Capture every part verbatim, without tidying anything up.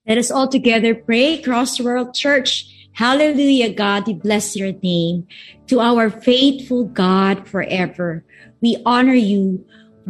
Let us all together pray. Cross World Church. Hallelujah, God, we bless your name. To our faithful God forever, we honor you.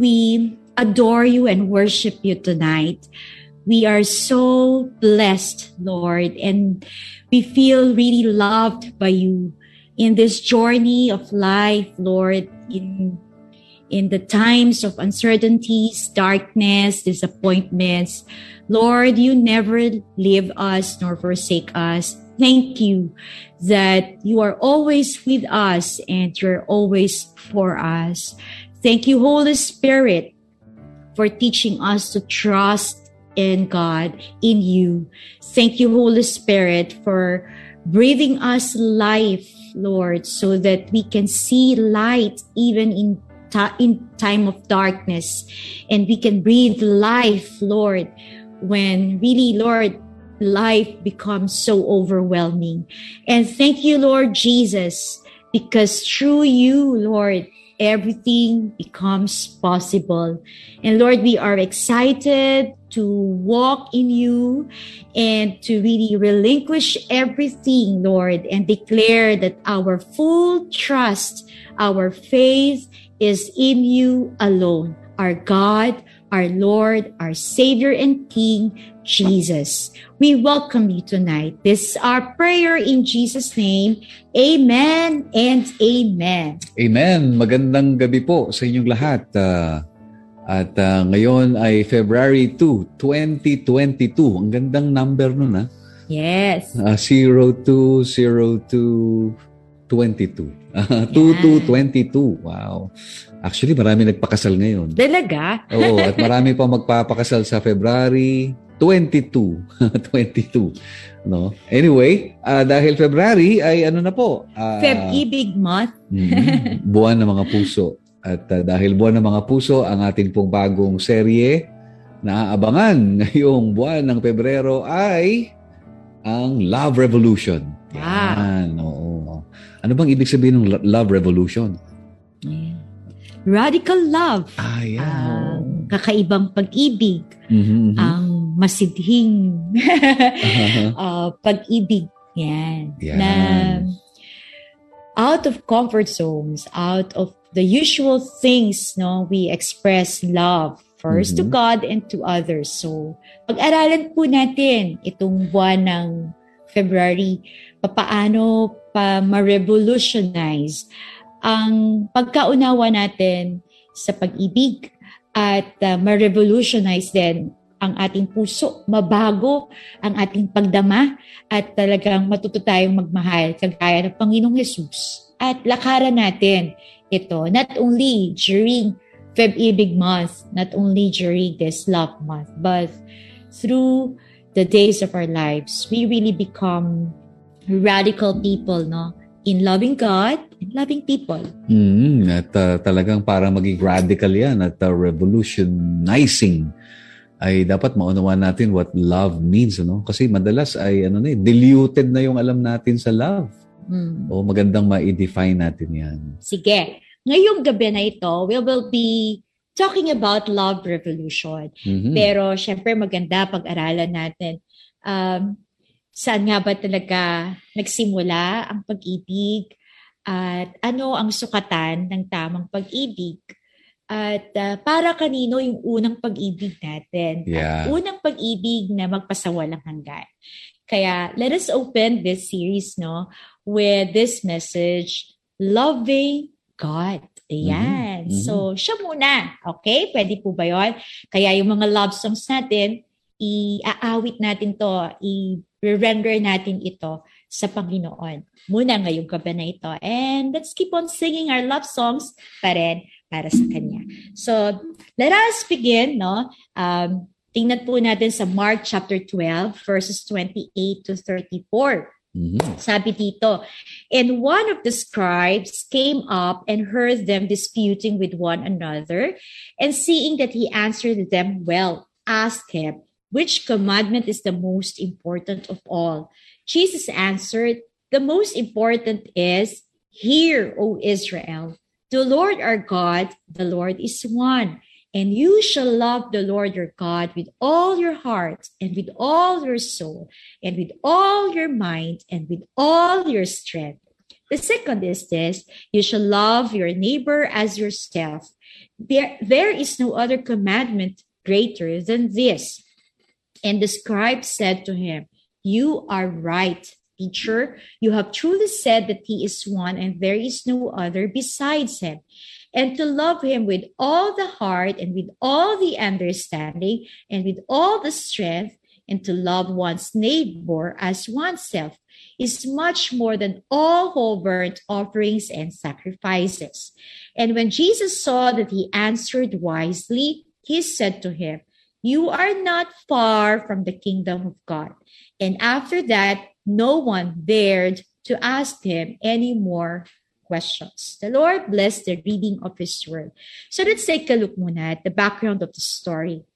We adore you and worship you tonight. We are so blessed, Lord, and we feel really loved by you in this journey of life, Lord, in in the times of uncertainties, darkness, disappointments. Lord, you never leave us nor forsake us. Thank you that you are always with us and you're always for us. Thank you, Holy Spirit, for teaching us to trust in God, in you. Thank you, Holy Spirit, for breathing us life, Lord, so that we can see light even in in time of darkness, and we can breathe life, Lord, when really, Lord, life becomes so overwhelming. And thank you, Lord Jesus, because through you, Lord, everything becomes possible. And Lord, we are excited to walk in you and to really relinquish everything, Lord, and declare that our full trust, our faith is in you alone, our God, our Lord, our Savior and King, Jesus. We welcome you tonight. This is our prayer in Jesus' name. Amen and amen. Amen. Magandang gabi po sa inyong lahat. Uh, at uh, ngayon ay February second, twenty twenty-two. Ang gandang number nun, ha? Yes. Uh, zero two zero two twenty-two. Uh, two two twenty-two. Wow. Actually, marami nagpakasal ngayon. Talaga? Oo, at marami pa magpapakasal sa February twenty-two. twenty-two. No? Anyway, uh, dahil February ay ano na po? Uh, Feb-ibig month. mm, buwan ng mga puso. At uh, dahil buwan ng mga puso, ang ating pong bagong serye na aabangan ngayong buwan ng Pebrero ay ang Love Revolution. Wow. Yan, oo. Ano bang ibig sabihin ng Love Revolution? Yeah. Radical love. Ah, yeah. Ang kakaibang pag-ibig. Mm-hmm, mm-hmm. Ang masidhing uh-huh. uh, pag-ibig. Yan. Yan. Na out of comfort zones, out of the usual things, no, we express love first mm-hmm. to God and to others. So, pag-aralan po natin itong buwan ng February, papaano pa ma-revolutionize ang pagkaunawa natin sa pag-ibig at uh, ma-revolutionize din ang ating puso, mabago ang ating pagdama at talagang matuto tayong magmahal kagaya ng Panginoong Jesus. At lakaran natin ito not only during Feb-ibig month, not only during this love month, but through the days of our lives, we really become radical people, no? In loving God and loving people. Mm, at uh, talagang para maging radical yan at uh, revolutionizing ay dapat maunawan natin what love means, ano? Kasi madalas ay ano na, diluted na yung alam natin sa love. Mm. O magandang ma-define natin yan. Sige. Ngayong gabi na ito, we will be talking about love revolution. Mm-hmm. Pero syempre maganda pag-aralan natin um, saan nga ba talaga nagsimula ang pag-ibig at ano ang sukatan ng tamang pag-ibig at uh, para kanino yung unang pag-ibig natin. Yeah. At unang pag-ibig na magpasawalang hanggan. Kaya let us open this series, no, with this message, Loving God. Ayan. Mm-hmm. So, siya muna. Okay? Pwede po ba yun? Kaya yung mga love songs natin, i-aawit natin to, i-render natin ito sa Panginoon. Muna ngayong gabi na ito. And let's keep on singing our love songs pa rin para sa Kanya. So, let us begin, no? Um, tingnan po natin sa Mark chapter twelve, verses twenty-eight to thirty-four. Mm-hmm. Sabi dito, and one of the scribes came up and heard them disputing with one another, and seeing that he answered them well, asked him, which commandment is the most important of all? Jesus answered, the most important is, hear, O Israel, the Lord our God, the Lord is one. And you shall love the Lord your God with all your heart and with all your soul and with all your mind and with all your strength. The second is this, you shall love your neighbor as yourself. There, there is no other commandment greater than this. And the scribe said to him, you are right, teacher. You have truly said that he is one and there is no other besides him. And to love him with all the heart and with all the understanding and with all the strength, and to love one's neighbor as oneself is much more than all whole burnt offerings and sacrifices. And when Jesus saw that he answered wisely, he said to him, you are not far from the kingdom of God. And after that, no one dared to ask him any more questions. The Lord bless the reading of His word. So let's take a look muna at the background of the story.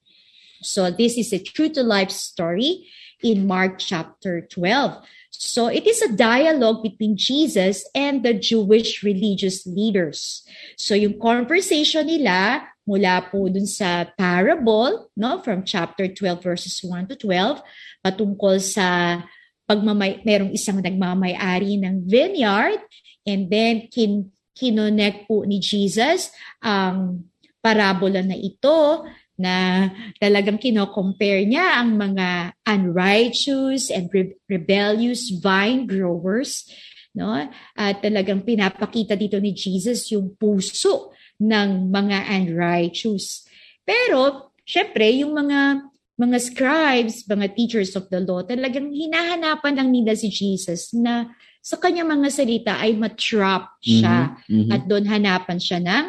So this is a true-to-life story in Mark chapter twelve. So it is a dialogue between Jesus and the Jewish religious leaders. So yung conversation nila mula po dun sa parable, no, from chapter twelve verses one to twelve, patungkol sa pagmamay, merong isang nagmamay-ari ng vineyard. And then, kin, kinonect po ni Jesus ang parabola na ito na talagang kino-compare niya ang mga unrighteous and re- rebellious vine growers. No? At talagang pinapakita dito ni Jesus yung puso ng mga unrighteous. Pero, syempre, yung mga mga scribes, mga teachers of the law, talagang hinahanapan lang nila si Jesus na sa kanyang mga salita ay matrap siya mm-hmm. at doon hanapan siya ng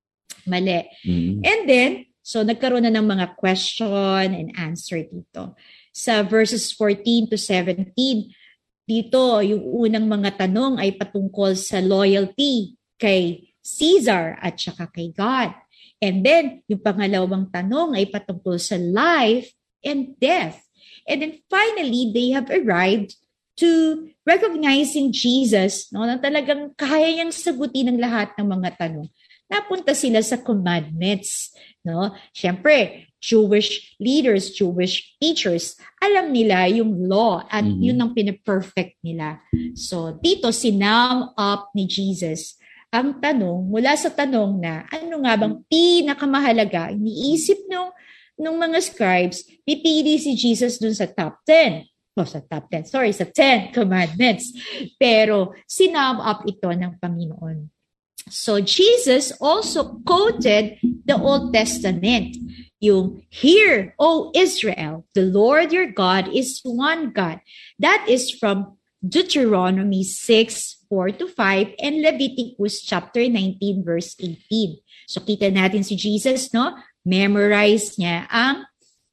mali. Mm-hmm. And then, so nagkaroon na ng mga question and answer dito. Sa verses fourteen to seventeen, dito yung unang mga tanong ay patungkol sa loyalty kay Caesar at saka kay God. And then, yung pangalawang tanong ay patungkol sa life and death. And then finally, they have arrived to recognizing Jesus, no, na talagang kaya niyang sagutin ang lahat ng mga tanong. Napunta sila sa commandments, no? Siyempre, Jewish leaders, Jewish teachers, alam nila yung law at mm-hmm. yun ang pinaperfect nila. So, dito sinam up ni Jesus ang tanong, mula sa tanong na, ano nga bang pinakamahalaga, iniisip nung, nung mga scribes, pipili si Jesus dun sa top ten. Oh, sa top ten, sorry, sa ten commandments. Pero, sinam up ito ng Panginoon. So, Jesus also quoted the Old Testament. Yung, hear, O Israel, the Lord your God is one God. That is from Deuteronomy six, four to five and Leviticus chapter nineteen, verse eighteen. So, kita natin si Jesus, no? Memorize niya ang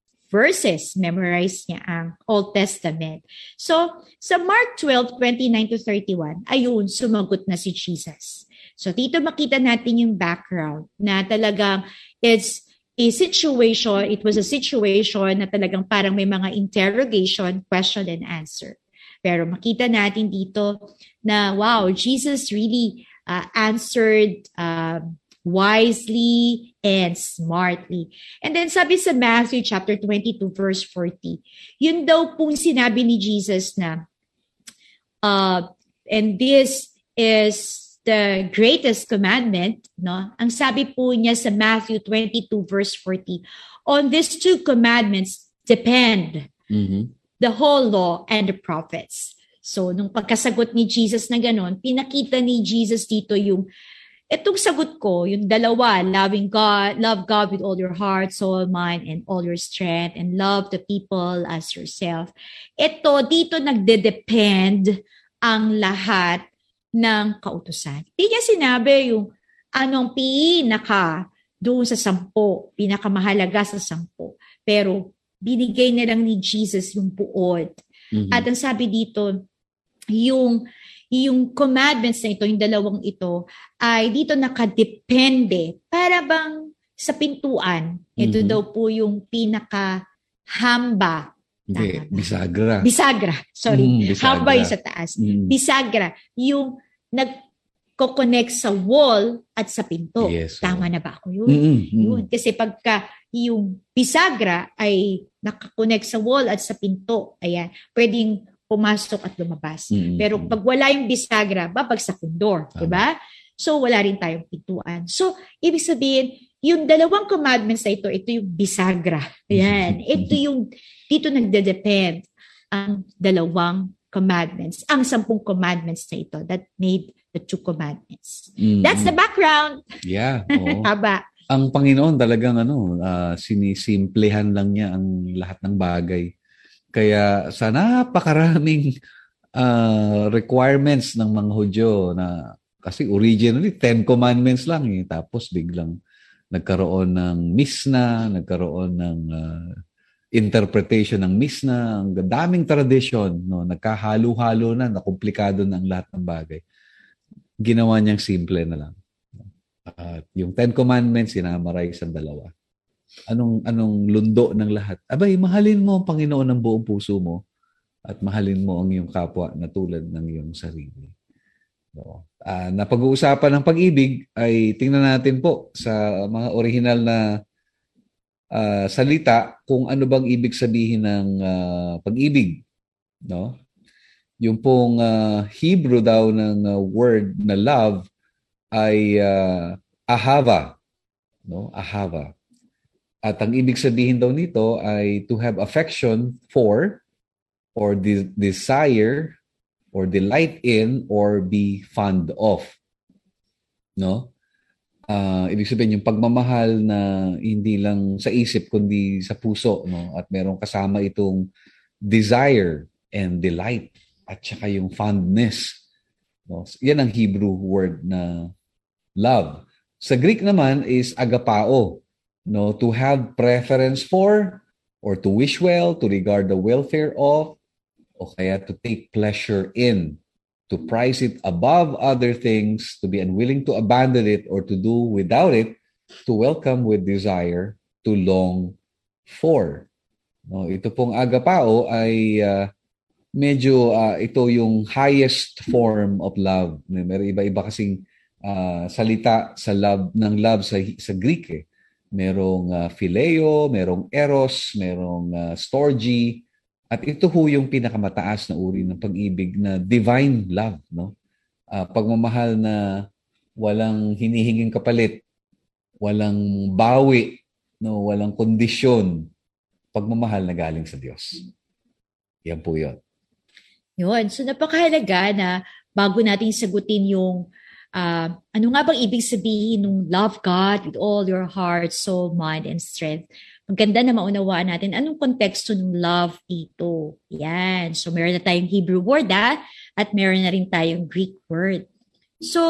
verses, memorize niya ang Old Testament. So, sa Mark twelve, twenty-nine to thirty-one, ayun, sumagot na si Jesus. So, dito makita natin yung background na talagang it's a situation, it was a situation na talagang parang may mga interrogation, question and answer. Pero makita natin dito na, wow, Jesus really uh, answered uh, wisely and smartly. And then sabi sa Matthew chapter twenty-two, verse forty, yun daw pong sinabi ni Jesus na, uh, and this is the greatest commandment, no? Ang sabi po niya sa Matthew twenty-two, verse forty, on these two commandments depend mm-hmm. the whole law and the prophets. So, nung pagkasagot ni Jesus na gano'n, pinakita ni Jesus dito yung, itong sagot ko, yung dalawa, loving God, love God with all your heart, soul, mind, and all your strength, and love the people as yourself. Ito, dito nagde-depend ang lahat ng kautusan. Hindi niya sinabi yung anong pinaka doon sa sampo, pinakamahalaga sa sampo. Pero, binigay na lang ni Jesus yung buod. Mm-hmm. At ang sabi dito, yung, yung commandments na ito, yung dalawang ito, ay dito nakadepende. Para bang sa pintuan, ito mm-hmm. daw po yung pinaka-hamba. Hindi, bisagra. Bisagra, sorry. Mm, bisagra. Hamba yung sa taas. Mm. Bisagra, yung nag ko-connect sa wall at sa pinto. Yes, Tama oo. na ba ako yun? Mm-mm, mm-mm. Yun. Kasi pagka yung bisagra ay nakakonect sa wall at sa pinto, ayan, pwedeng pumasok at lumabas. Mm-mm. Pero pag wala yung bisagra, babagsak yung door, Tama. di ba? So, wala rin tayong pintuan. So, ibig sabihin, yung dalawang commandments na ito, ito yung bisagra. Ayan. Ito yung, dito nagde-depend ang dalawang commandments, ang sampung commandments na ito that made the two commandments. Mm-mm. That's the background. Yeah, oo. Haba. Ang Panginoon talagang ano, ah, sinisimplehan lang niya ang lahat ng bagay. Kaya sa napakaraming ah, requirements ng mga Hudyo na kasi originally ten commandments lang eh, tapos biglang nagkaroon ng Misna, nagkaroon ng ah, interpretation ng Misna, ang daming tradition, no, nagkahalo-halo na, nakomplikado na ang lahat ng bagay. Ginawa niyang simple na lang. At yung Ten Commandments, sinamaray sa dalawa. Anong anong lundo ng lahat? Abay, mahalin mo ang Panginoon ng buong puso mo at mahalin mo ang iyong kapwa na tulad ng iyong sarili. So, uh, na pag-uusapan ng pag-ibig ay tingnan natin po sa mga original na uh, salita kung ano bang ibig sabihin ng uh, pag-ibig. No? Yung pong uh, Hebrew daw ng uh, word na love ay uh, ahava, no? Ahava. At ang ibig sabihin daw nito ay to have affection for or de- desire or delight in or be fond of. No? Uh, ibig sabihin yung pagmamahal na hindi lang sa isip kundi sa puso, no? At merong kasama itong desire and delight at saka yung fondness. No? Yan ang Hebrew word na love. Sa Greek naman is agapao, no, to have preference for or to wish well, to regard the welfare of, o kaya to take pleasure in, to prize it above other things, to be unwilling to abandon it or to do without it, to welcome with desire, to long for. No, ito pong agapao ay uh, medyo uh, ito yung highest form of love. May iba-iba kasing Uh, salita sa love ng love sa sa Greek eh. Merong uh, phileo, merong eros, merong uh, storge, at ito ho yung pinakamataas na uri ng pag-ibig na divine love, no? Uh, pagmamahal na walang hinihinging kapalit, walang bawi, no, walang kondisyon. Pagmamahal na galing sa Diyos. Yan po 'yon. Yun. So napakahalaga na bago natin sagutin yung Uh, ano nga bang ibig sabihin ng love God with all your heart, soul, mind, and strength? Maganda na maunawaan natin anong konteksto ng love dito. Yan. So, meron na tayong Hebrew word, ah, at meron na rin tayong Greek word. So,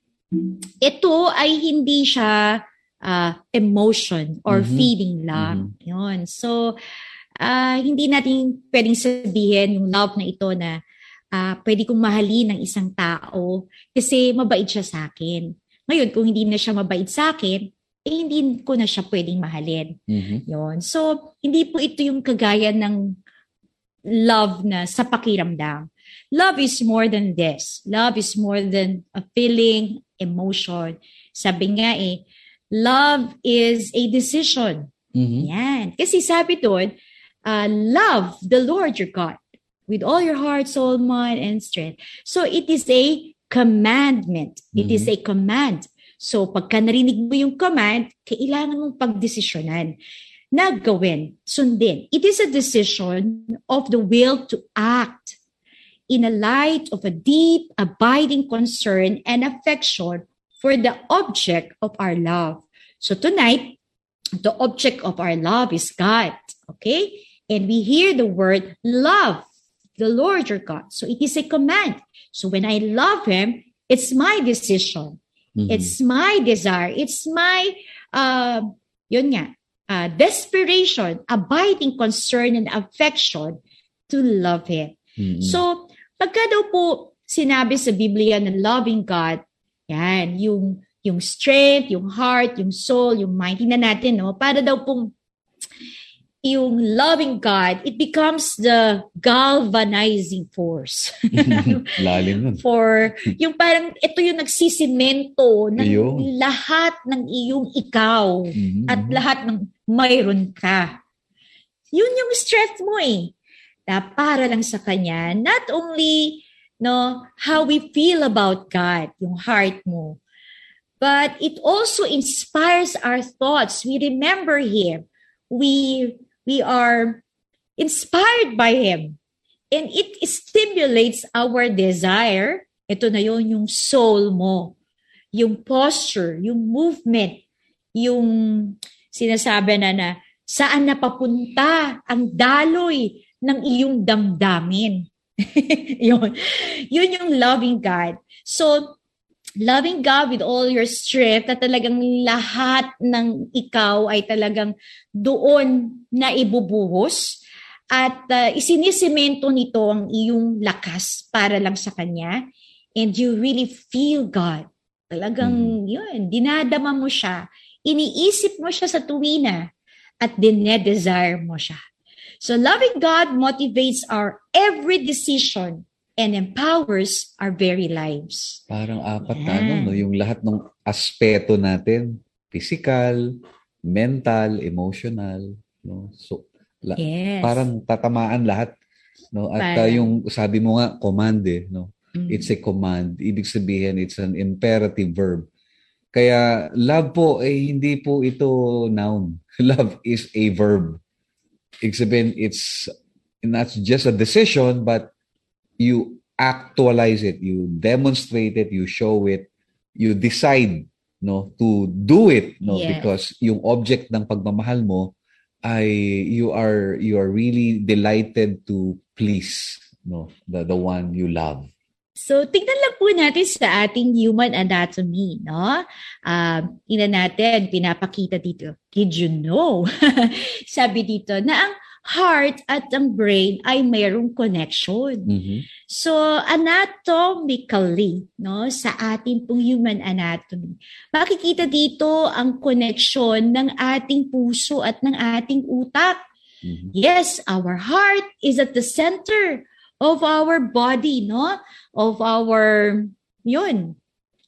ito ay hindi siya uh, emotion or mm-hmm. feeling lang. Mm-hmm. Yun. So, uh, hindi natin pwedeng sabihin yung love na ito na Uh, pwede kong mahalin ng isang tao kasi mabait siya sa akin. Ngayon, kung hindi na siya mabait sa akin, eh hindi ko na siya pwedeng mahalin. Mm-hmm. Yun. So, hindi po ito yung kagaya ng love na sa pakiramdam. Love is more than this. Love is more than a feeling, emotion. Sabi nga eh, love is a decision. Mm-hmm. Yan. Kasi sabi doon, uh, love the Lord your God with all your heart, soul, mind, and strength. So it is a commandment. It mm-hmm. is a command. So pagka narinig mo yung command, kailangan mong pagdesisyonan na gawin, sundin. It is a decision of the will to act in a light of a deep, abiding concern and affection for the object of our love. So tonight, the object of our love is God. Okay? And we hear the word love. The Lord your God. So it is a command. So when I love Him, it's my decision. Mm-hmm. It's my desire. It's my, uh, yun nga, uh, desperation, abiding concern and affection to love Him. Mm-hmm. So pagka daw po sinabi sa Biblia na loving God, yan, yung, yung strength, yung heart, yung soul, yung mind, tingnan natin, no? Para daw pong yung loving God, it becomes the galvanizing force. Lalim nun. For, yung parang, ito yung nagsisimento ng Ayun. lahat ng iyong ikaw Mhm. at lahat ng mayroon ka. Yun yung strength mo eh. Na para lang sa Kanya, not only no how we feel about God, yung heart mo, but it also inspires our thoughts. We remember Him. We we are inspired by Him. And it stimulates our desire. Ito na yun, yung soul mo. Yung posture, yung movement, yung sinasabi na na saan napapunta ang daloy ng iyong damdamin. yun. Yun yung loving God. So, loving God with all your strength, na talagang lahat ng ikaw ay talagang doon na ibubuhos at uh, isinisemento nito ang iyong lakas para lang sa Kanya, and you really feel God. Talagang mm. yun, dinadama mo siya, iniisip mo siya sa tuwina at dinedesire mo siya. So loving God motivates our every decision and empowers our very lives. Parang apat na ano, no? Yung lahat ng aspeto natin, physical, mental, emotional, no? So, la- yes. parang tatamaan lahat, no? At uh, yung sabi mo nga, command eh, no? Mm-hmm. It's a command. Ibig sabihin, it's an imperative verb. Kaya, love po, eh, hindi po ito noun. Love is a verb. Ibig sabihin, it's not just a decision, but you actualize it, you demonstrate it, you show it, you decide no to do it no yes. Because yung object ng pagmamahal mo ay you are you are really delighted to please no the the one you love. So tingnan lang po natin sa ating human anatomy, no? Uh, tingnan natin, pinapakita dito. Did you know? Sabi dito na ang heart at ang brain ay mayroong connection. Mm-hmm. So, anatomically, no, sa ating pong human anatomy, makikita dito ang connection ng ating puso at ng ating utak. Mm-hmm. Yes, our heart is at the center of our body, no? Of our, yun,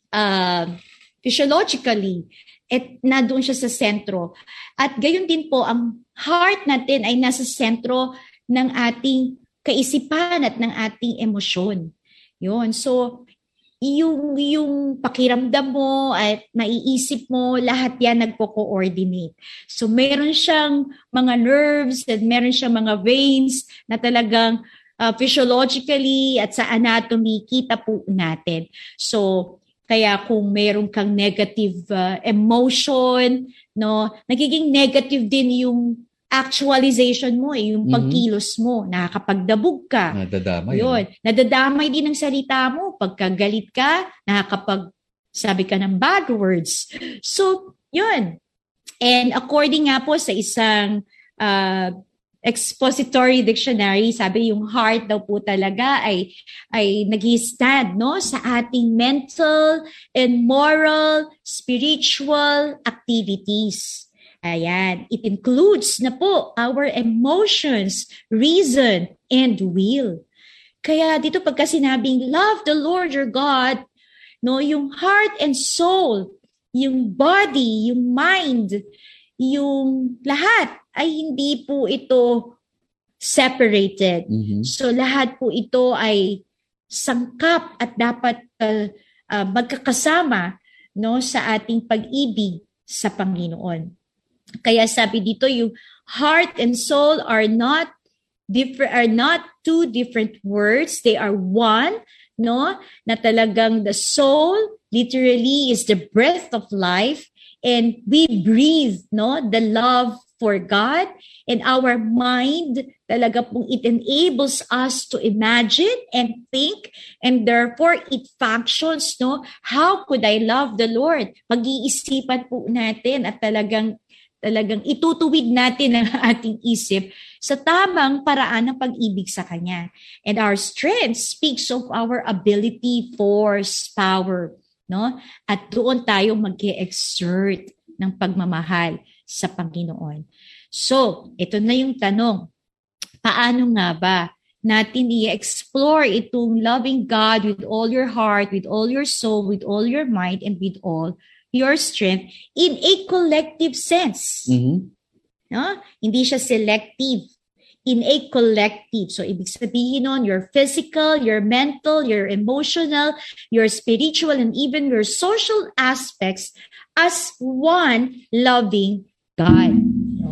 uh, physiologically. At nandoon siya sa sentro. At gayon din po, ang heart natin ay nasa sentro ng ating kaisipan at ng ating emosyon. Yun. So, yung, yung pakiramdam mo at maiisip mo, lahat yan nagpo-coordinate. So, meron siyang mga nerves at meron siyang mga veins na talagang uh, physiologically at sa anatomy, kita po natin. So, kaya kung meron kang negative uh, emotion, no, nagiging negative din yung actualization mo, eh, yung pagkilos mo, nakakapagdabog ka. Nadadamay. Yun. No? Nadadamay din ang salita mo. Pagka galit ka, nakakapag sabi ka ng bad words. So, yun. And according nga po sa isang uh, expository dictionary, sabi yung heart daw po talaga ay ay nag-stand no sa ating mental and moral spiritual activities. Ayan, it includes na po our emotions, reason, and will. Kaya dito pagka sinabing love the Lord your God, no, yung heart and soul, yung body, yung mind, yung lahat ay hindi po ito separated. Mm-hmm. So lahat po ito ay sangkap at dapat uh, uh, magkakasama no sa ating pag-ibig sa Panginoon. Kaya sabi dito yung heart and soul are not different are not two different words, they are one, no? Na talagang the soul literally is the breath of life, and we breathe no the love for God, and our mind talaga pong it enables us to imagine and think, and therefore it functions no how could I love the Lord? Mag-iisipan po natin at talagang talagang itutuwid natin ang ating isip sa tamang paraan ng pag-ibig sa Kanya. And our strength speaks of our ability, force, power, no? At doon tayo mag-e-exert ng pagmamahal sa Panginoon. So, ito na yung tanong. Paano nga ba natin i-explore itong loving God with all your heart, with all your soul, with all your mind, and with all your strength in a collective sense? Mhm. No? Hindi siya selective. In a collective. So, ibig sabihin nun, your physical, your mental, your emotional, your spiritual, and even your social aspects as one loving God.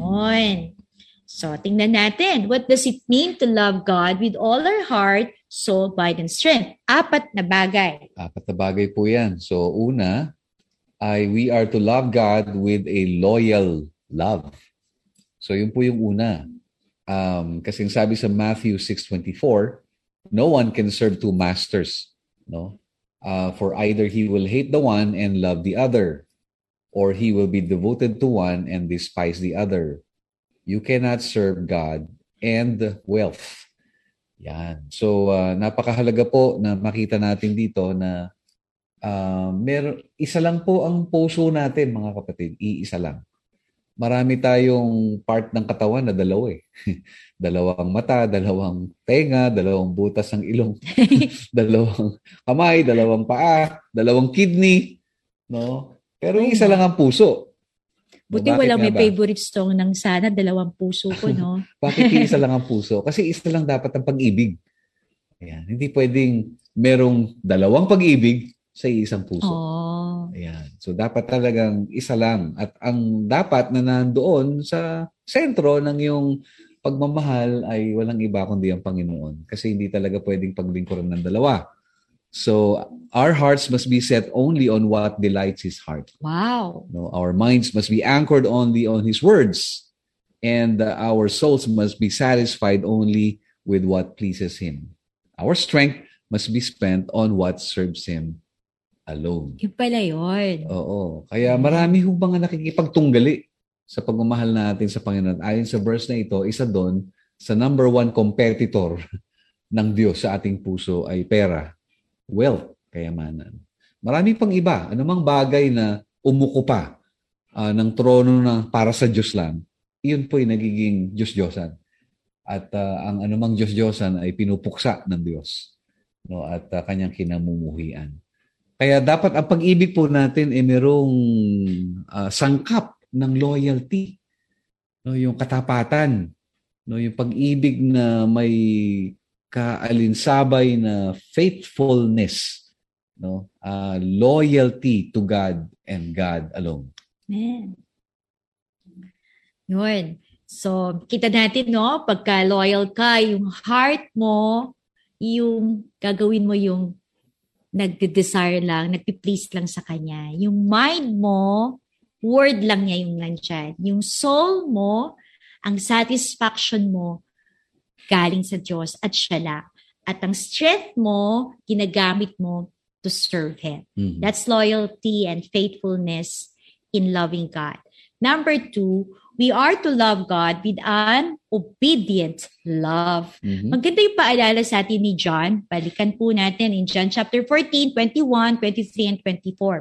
Yun. So, tingnan natin. What does it mean to love God with all our heart, soul, mind, and strength? Apat na bagay. Apat na bagay po yan. So, una, ay we are to love God with a loyal love. So, yun po yung una. Um, kasi sabi sa Matthew six twenty-four, no one can serve two masters. No? Uh, for either he will hate the one and love the other, or he will be devoted to one and despise the other. You cannot serve God and wealth. Yan. So, uh, napakahalaga po na makita natin dito na uh, mer- isa lang po ang puso natin, mga kapatid. Iisa lang. Marami tayong part ng katawan na dalawa eh. Dalawang mata, dalawang tenga, dalawang butas ng ilong, dalawang kamay, dalawang paa, dalawang kidney. No? Pero Oh, isa lang ang puso. Buti Bakit walang nga may ba? favorite song ng Sana, Dalawang Puso ko, no? Bakit isa lang ang puso? Kasi isa lang dapat ang pag-ibig. Ayan. Hindi pwedeng merong dalawang pag-ibig sa isang puso. Oh. Ayan. So, dapat talagang isa lang. At ang dapat na nandoon sa sentro ng iyong pagmamahal ay walang iba kundi ang Panginoon. Kasi hindi talaga pwedeng paglingkuran ng dalawa. So, our hearts must be set only on what delights His heart. Wow. No, our minds must be anchored only on His words. And uh, our souls must be satisfied only with what pleases Him. Our strength must be spent on what serves Him alone. Yung pala yun. Oo. Kaya marami hong mga nakikipagtunggali sa pagmamahal natin sa Panginoon. Ayon sa verse na ito, isa doon sa number one competitor ng Diyos sa ating puso ay pera, wealth, kayamanan. Marami pang iba. Anumang bagay na umuko pa uh, ng trono na para sa Diyos lang, iyon po ay nagiging Diyos-Diyosan. At uh, ang anumang Diyos-Diyosan ay pinupuksa ng Diyos, no? At uh, kanyang kinamumuhian. Kaya dapat ang pag-ibig po natin ay merong uh, sangkap ng loyalty, no? Yung katapatan, no? Yung pag-ibig na may kaalinsabay na faithfulness, no? Uh, loyalty to God and God alone. Man. Yun. So, kita natin, no? Pagka loyal ka, yung heart mo, yung gagawin mo yung nagde-desire lang, nagpi-please lang sa Kanya. Yung mind mo, word lang niya yung nandyan. Yung soul mo, ang satisfaction mo, galing sa Diyos at siya lang. At ang strength mo, ginagamit mo to serve Him. Mm-hmm. That's loyalty and faithfulness in loving God. Number two, we are to love God with an obedient love. Mm-hmm. Maganda yung paalala sa atin ni John. Balikan po natin in John chapter fourteen, twenty-one, twenty-three, and twenty-four.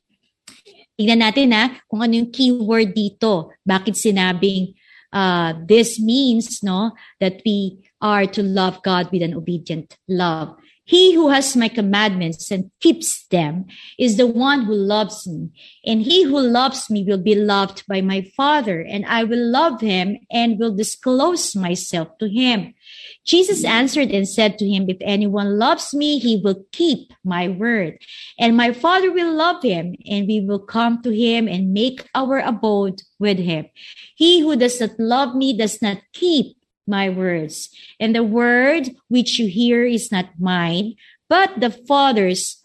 Tingnan natin ha, kung ano yung keyword dito. Bakit sinabing uh, this means no that we are to love God with an obedient love. He who has my commandments and keeps them is the one who loves me. And he who loves me will be loved by my Father, and I will love him and will disclose myself to him. Jesus answered and said to him, if anyone loves me, he will keep my word. And my Father will love him, and we will come to him and make our abode with him. He who does not love me does not keep my words. And the word which you hear is not mine, but the Father's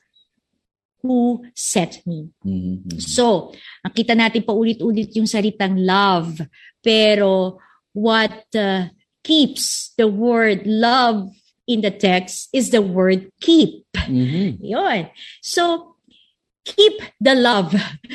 who sent me. Mm-hmm. So, nakita natin pa ulit-ulit yung salitang love. Pero what uh, keeps the word love in the text is the word keep. Mm-hmm. Yun. So, keep the love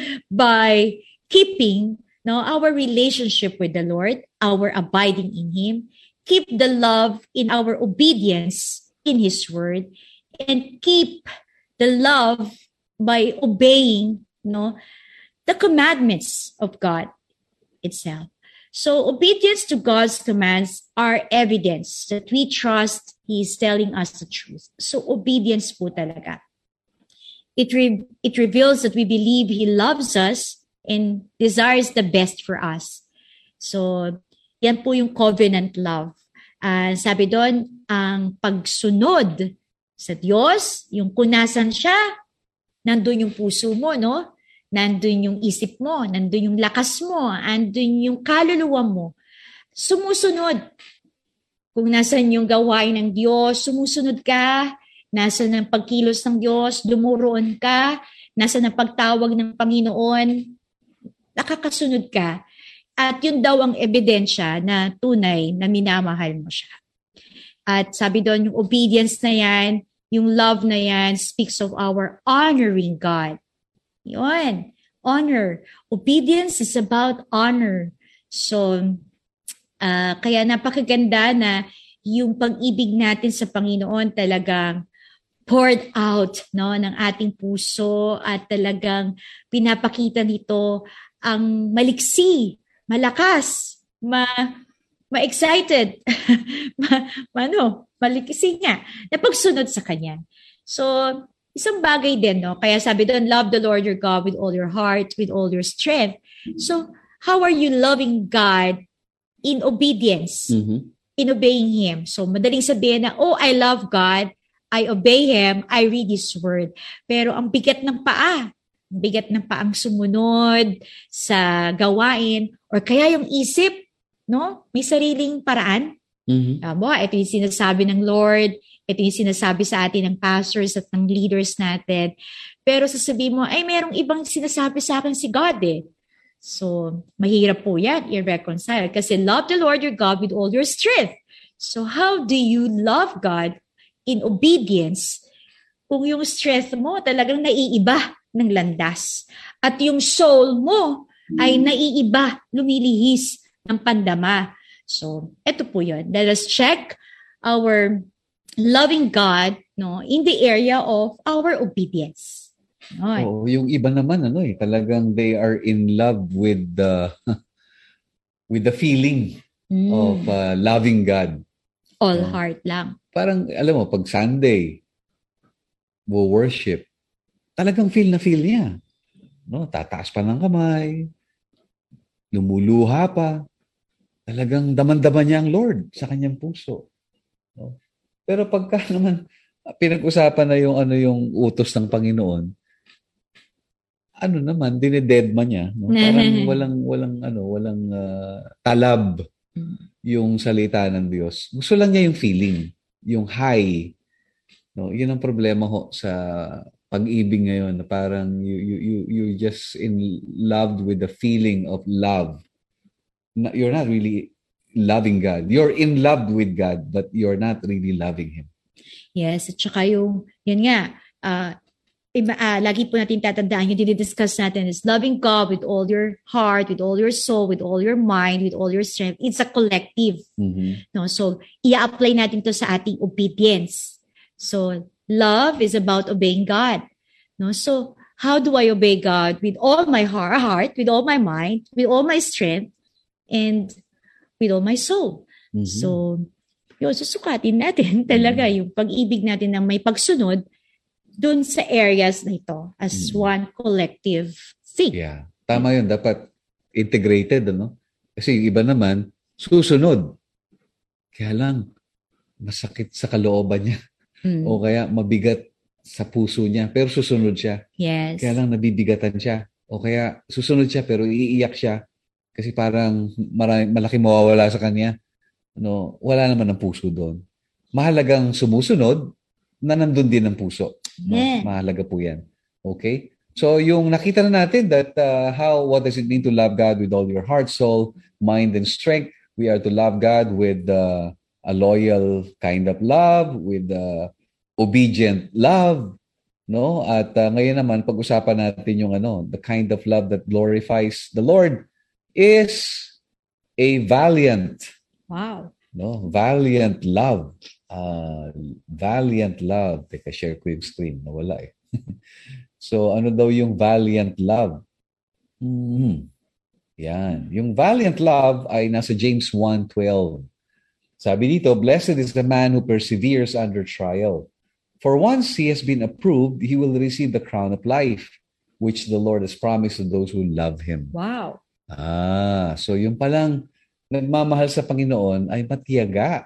by keeping no, our relationship with the Lord, our abiding in Him, keep the love in our obedience in His word, and keep the love by obeying no, the commandments of God itself. So obedience to God's commands are evidence that we trust He is telling us the truth. So obedience po talaga. It, re- it reveals that we believe He loves us and desires the best for us. So yan po yung covenant love. Uh, sabi doon, ang pagsunod sa Diyos, yung kunasan siya, nandun yung puso mo, no? Nandun yung isip mo, nandun yung lakas mo, nandun yung kaluluwa mo. Sumusunod. Kung nasan yung gawain ng Diyos, sumusunod ka. Nasan ang pagkilos ng Diyos, dumuroon ka. Nasan ang pagtawag ng Panginoon, nakakasunod ka. At yun daw ang ebidensya na tunay na minamahal mo siya. At sabi doon, yung obedience na yan, yung love na yan, speaks of our honoring God. Yun, honor. Obedience is about honor. So, uh, kaya napakaganda na yung pag-ibig natin sa Panginoon talagang poured out, no, ng ating puso at talagang pinapakita nito ang maliksi, malakas, ma ma-excited, ma, ano, maliksi nga, na pagsunod sa Kanya. So, isang bagay din, no? Kaya sabi doon, love the Lord your God with all your heart, with all your strength. So, how are you loving God in obedience, Mm-hmm. in obeying Him? So, madaling sabihin na, oh, I love God, I obey Him, I read His Word. Pero ang bigat ng paa, bigat ng paang sumunod sa gawain or kaya yung isip, no? May sariling paraan. Mm-hmm. Tama, ito yung sinasabi ng Lord, ito yung sinasabi sa atin ng pastors at ng leaders natin. Pero sasabihin mo, ay merong ibang sinasabi sa akin si God eh. So, mahirap po yan, i-reconcile. Kasi love the Lord your God with all your strength. So, how do you love God in obedience kung yung strength mo talagang naiiba ng landas. At yung soul mo ay naiiba, lumilihis ng pandama. So, eto po yun. Let us check our loving God, no, in the area of our obedience. No? Oh, yung iba naman ano eh, talagang they are in love with the with the feeling Mm. of uh, loving God. All Oh. heart lang. Parang alam mo, pag Sunday, wo worship, talagang feel na feel niya. No, tataas pa ng kamay, lumuluha pa. Talagang daman-daman niya ang Lord sa kanyang puso. No? Pero pagka naman pinag-usapan na yung ano yung utos ng Panginoon, ano naman dinededma niya, no? Parang walang walang ano, walang uh, talab yung salita ng Diyos. Gusto lang niya yung feeling, yung high. No, yun ang problema ho sa pag-ibig ngayon, na parang you you you you just in love with the feeling of love. You're not really loving God. You're in love with God, but you're not really loving Him. Yes, at saka yung, yun nga, uh, iba, uh, lagi po natin tatandaan, yung dinidiscuss natin is loving God with all your heart, with all your soul, with all your mind, with all your strength. It's a collective. Mm-hmm. No? So, i-apply natin to sa ating obedience. So, love is about obeying God. No? So, how do I obey God? With all my heart, heart, with all my mind, with all my strength, and with all my soul. Mm-hmm. So, yun, susukatin natin talaga yung pag-ibig natin na may pagsunod dun sa areas na ito as Mm-hmm. one collective thing. Yeah. Tama yun. Dapat integrated, ano? Kasi yung iba naman, susunod. Kaya lang, masakit sa kalooban niya. Mm. O kaya mabigat sa puso niya, pero susunod siya. Yes. Kaya lang nabibigatan siya. O kaya susunod siya, pero iiyak siya. Kasi parang marami, malaki mawawala sa kanya. No, wala naman ang puso doon. Mahalagang sumusunod na nandun din ang puso. No? Yeah. Mahalaga po yan. Okay? So, yung nakita na natin that uh, how, what does it mean to love God with all your heart, soul, mind, and strength? We are to love God with uh, a loyal kind of love, with uh, obedient love. No? At uh, ngayon naman, pag-usapan natin yung ano, the kind of love that glorifies the Lord is a valiant. Wow. No, valiant love. Uh, valiant love. Teka, share ko yung screen. Nawala eh. So, ano daw yung valiant love? Hmm. Yan. Yung valiant love ay nasa James one twelve. Sabi dito, blessed is the man who perseveres under trial. For once he has been approved, he will receive the crown of life, which the Lord has promised to those who love Him. Wow. Ah, so yung palang nagmamahal sa Panginoon ay matiyaga.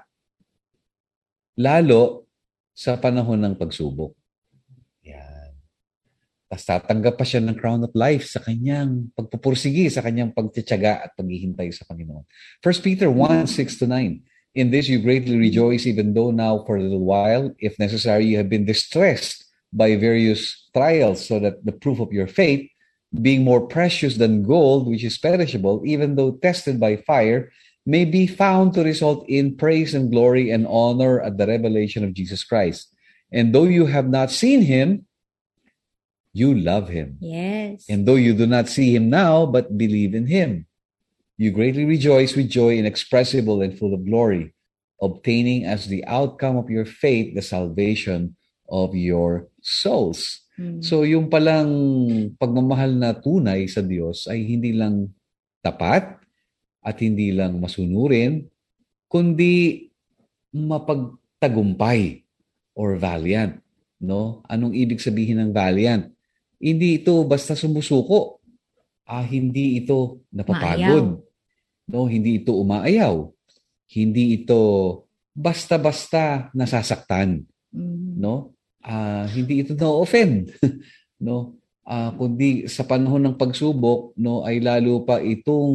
Lalo sa panahon ng pagsubok. Yan. Tapos tatanggap pa siya ng crown of life sa kanyang pagpupursigi, sa kanyang pagtityaga at paghihintay sa Panginoon. First Peter one six to nine. In this you greatly rejoice, even though now for a little while, if necessary, you have been distressed by various trials, so that the proof of your faith, being more precious than gold, which is perishable, even though tested by fire, may be found to result in praise and glory and honor at the revelation of Jesus Christ. And though you have not seen Him, you love Him. Yes. And though you do not see Him now, but believe in Him, you greatly rejoice with joy inexpressible and full of glory, obtaining as the outcome of your faith the salvation of your souls. Mm. So yung palang pagmamahal na tunay sa Diyos ay hindi lang tapat at hindi lang masunurin, kundi mapagtagumpay or valiant. No? Anong ibig sabihin ng valiant? Hindi ito basta sumusuko. Ah, hindi ito napapagod. No, hindi ito umaayaw. Hindi ito basta-basta nasasaktan. Mm. No? Ah, hindi ito na-offend. No? Ah, kundi sa panahon ng pagsubok, no, ay lalo pa itong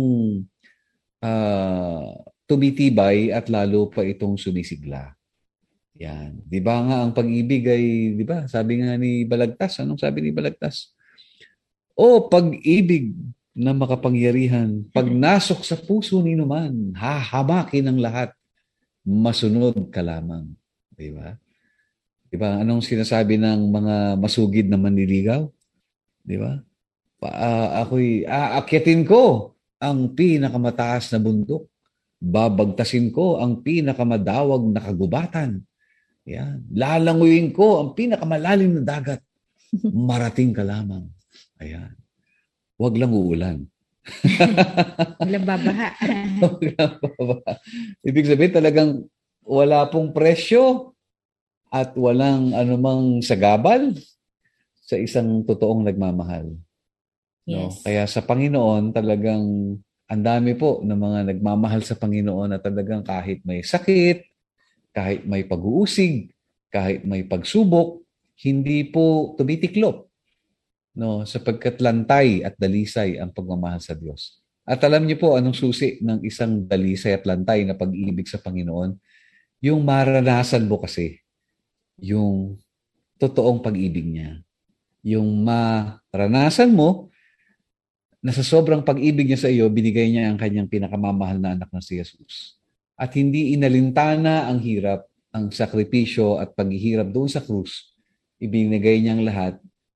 ah, tumitibay at lalo pa itong sumisigla. Yan. 'Di ba nga ang pag-ibig ay, 'di ba? Sabi nga ni Balagtas, anong sabi ni Balagtas? O pag-ibig na makapangyarihan, pag nasok sa puso ni numan, hahamakin ang lahat, masunod ka lamang. Di ba? Di ba? Anong sinasabi ng mga masugid na manliligaw? Di ba? Pa, uh, ako'y aakyatin ko ang pinakamataas na bundok. Babagtasin ko ang pinakamadawag na kagubatan. Yan. Lalanguyin ko ang pinakamalalim na dagat. Marating ka lamang. Ayan. Huwag lang uulan. Walang babaha. Walang babaha. Ibig sabihin talagang wala pong presyo at walang anumang sagabal sa isang totoong nagmamahal. Yes. No? Kaya sa Panginoon talagang ang dami po ng mga nagmamahal sa Panginoon na talagang kahit may sakit, kahit may pag-uusig, kahit may pagsubok, hindi po tumitiklop. No, sapagkat lantay at dalisay ang pagmamahal sa Diyos. At alam niyo po anong susi ng isang dalisay at lantay na pag-ibig sa Panginoon? Yung maranasan mo kasi yung totoong pag-ibig niya. Yung maranasan mo na sa sobrang pag-ibig niya sa iyo, binigay niya ang kanyang pinakamamahal na anak na si Jesus. At hindi inalintana ang hirap, ang sakripisyo at paghihirap doon sa krus. Ibinigay niya ang lahat.